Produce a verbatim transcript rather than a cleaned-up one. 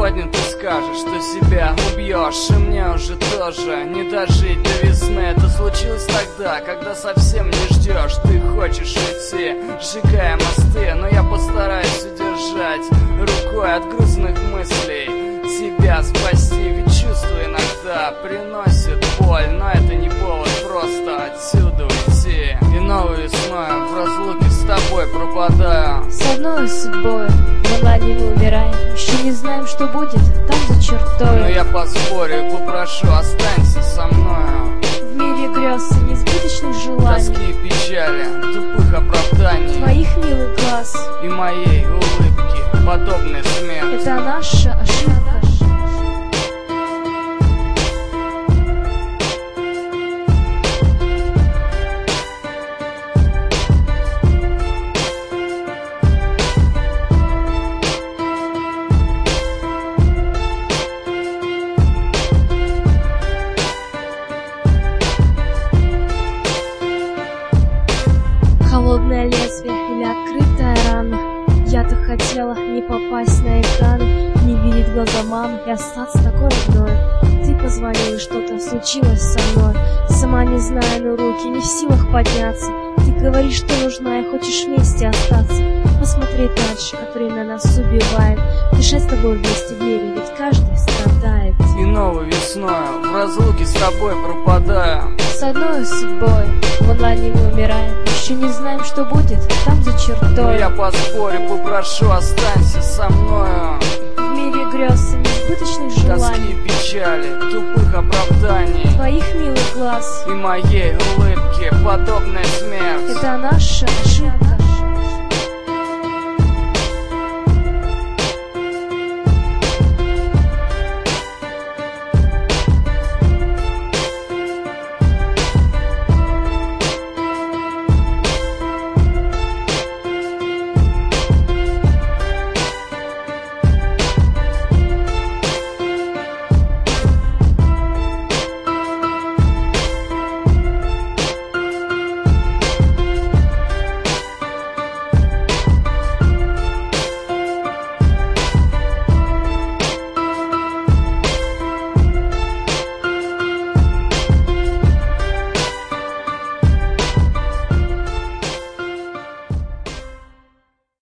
сегодня ты скажешь, что себя убьешь, и мне уже тоже не дожить до весны. Это случилось тогда, когда совсем не ждешь. Ты хочешь уйти, сжигая мосты, но я постараюсь удержать рукой от грустных мыслей себя спасти. Ведь чувство иногда приносит боль, но это не повод просто отсюда уйти. И новой весной в разлуке с тобой пропадаю. С одной судьбой в онлайне мы умираем, еще не знаем, что будет там за чертой. Но я поспорю и попрошу, останься со мною. В мире грез и несбыточных желаний, тоски и печали, тупых оправданий, твоих милых глаз и моей улыбки подобной смерти. Это наша ошибка. Холодное лезвие или открытая рана. Я так хотела не попасть на экран, не видеть глаза мамы и остаться такой родной. Ты позвонил, и что-то случилось со мной. Сама не знаю, но руки не в силах подняться. Ты говоришь, что нужна и хочешь вместе остаться. Посмотреть дальше, как время нас убивает. Дышать с тобой вместе в мире, ведь каждый страдает. И новой весною в разлуке с тобой пропадаю. С одной судьбой в онлайне мы умираем, еще не знаем, что будет там за чертой. Но я поспорю, попрошу, останься со мною. В мире грез и несбыточных тоски желаний, и печали, тупых оправданий, твоих милых глаз и моей улыбки подобная смерть. Это наша ошибка.